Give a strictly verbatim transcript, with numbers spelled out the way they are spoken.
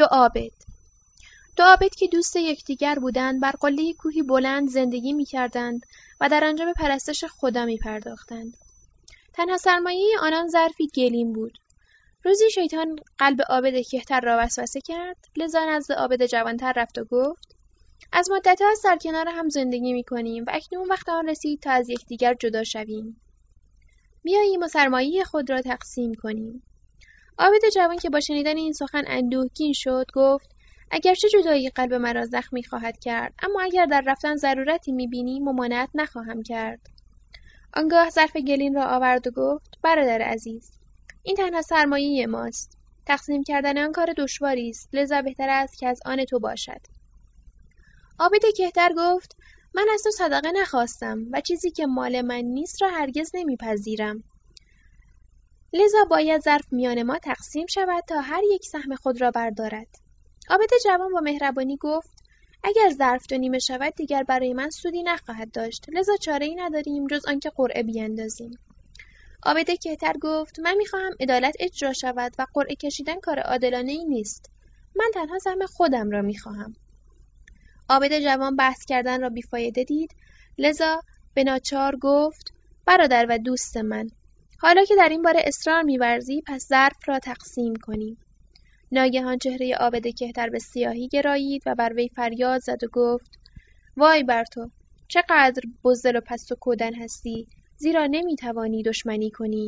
دو عابد دو عابد که دوست یکدیگر بودند بر قله کوهی بلند زندگی می‌کردند و در آنجا به پرستش خدا می‌پرداختند. تنها سرمایه آنان ظرفی گلیم بود. روزی شیطان قلب عابد کهتر را وسوسه کرد، لذا نزد عابد جوانتر رفت و گفت: از مدت‌ها سر کنار هم زندگی می‌کنیم و اکنون وقت آن رسید تا از یکدیگر جدا شویم. بیاییم و سرمایه خود را تقسیم کنیم. عابد جوان که با شنیدن این سخن اندوهگین شد، گفت: اگرچه جدایی قلب مرا زخمی خواهد کرد، اما اگر در رفتن ضرورتی می‌بینی ممانعت نخواهم کرد. آنگاه ظرف گلین را آورد و گفت: برادر عزیز، این تنها سرمایه ماست. تقسیم کردن آن کار دشواری است، لذا بهتر است که از آن تو باشد. عابد کهتر گفت: من از تو صدقه نخواستم و چیزی که مال من نیست را هرگز نمیپذیرم. لذا باید ظرف میان ما تقسیم شود تا هر یک سهم خود را بردارد. عابد جوان با مهربانی گفت: اگر ظرف دو نیمه شود دیگر برای من سودی نخواهد داشت، لذا چاره‌ای نداریم جز آنکه قرعه بیندازیم. عابد کهتر گفت: من میخواهم عدالت اجرا شود و قرعه کشیدن کار عادلانه‌ای نیست. من تنها سهم خودم را میخواهم. عابد جوان بحث کردن را بیفایده دید، لذا به ناچار گفت: برادر و دوست من، حالا که در این باره اصرار می‌ورزی، پس ظرف را تقسیم کنیم. ناگهان چهره عابد کهتر به سیاهی گرایید و بر وی فریاد زد و گفت: وای بر تو، چقدر بزدل و پست و کودن هستی، زیرا نمی‌توانی دشمنی کنی